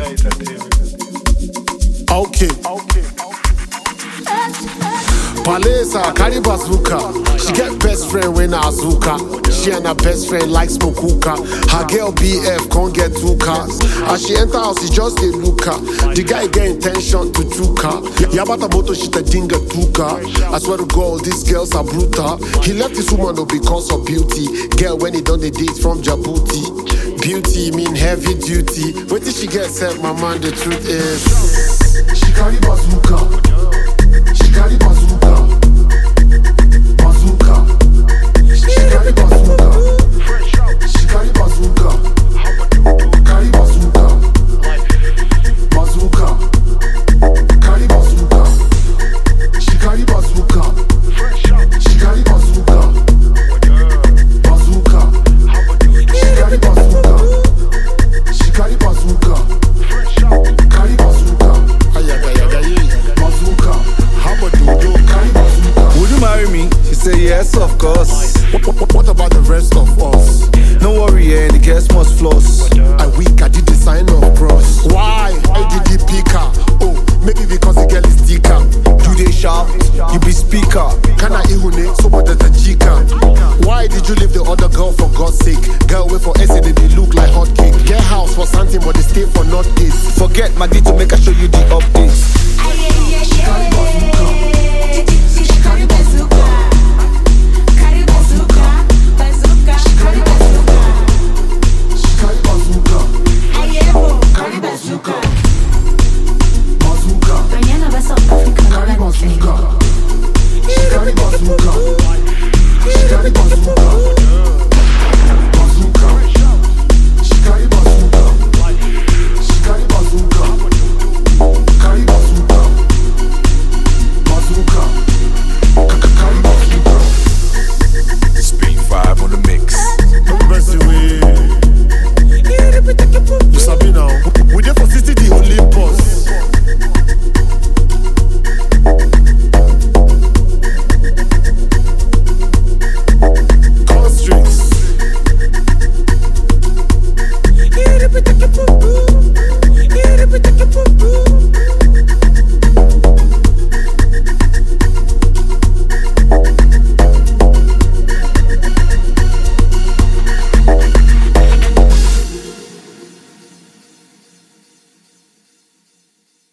Okay. Palesa, carry bazooka. She get best friend when Azuka. She and her best friend like smoke hookah. Her girl BF can't get 2 cars. As she enter house, she just a looker. The guy get intention to chuka. Yabata moto she te dinga tuka. I swear to God, these girls are brutal. He left this woman though because of beauty. Girl when he done the date from Djibouti. Beauty mean heavy duty. Wait till she gets set, my man, the truth is she carry bazooka. She carry bazooka. Bazooka. She carry bazooka. She carry bazooka. Carry bazooka. Bazooka. Carry bazooka. She carry bazooka. She carry bazooka. Bazooka. She carry bazooka. She carry bazooka. Carry bazooka. Bazooka. How about you? Carry bazooka. Would you marry me? She said yes, of course. What about the rest of us? No worry, yeah, the girls must floss. I weak, I did the sign of cross. Why? I did the picker. Oh, maybe because the girl is thicker. You they shout, you be speaker. Can I ihune? So what the jika? Why did you leave the other girl for God's sake? Girl wait for essay, they look like hot cake. Get house for something, but they stay for not this. Forget Maggie to make her show you the